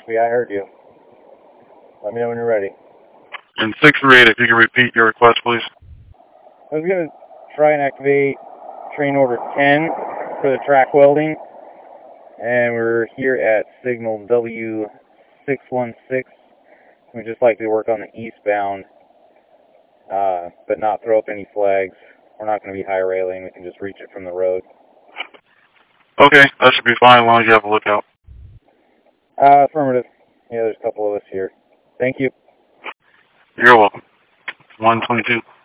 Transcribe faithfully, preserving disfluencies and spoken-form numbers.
Copy, I heard you. Let me know when you're ready. And six three eight, if you can repeat your request, please. I was going to try and activate train order ten for the track welding. And we're here at signal W six one six. We'd just like to work on the eastbound, uh, but not throw up any flags. We're not going to be high railing. We can just reach it from the road. Okay, that should be fine as long as you have a lookout. Uh, affirmative. Yeah, there's a couple of us here. Thank you. You're welcome. one twenty-two.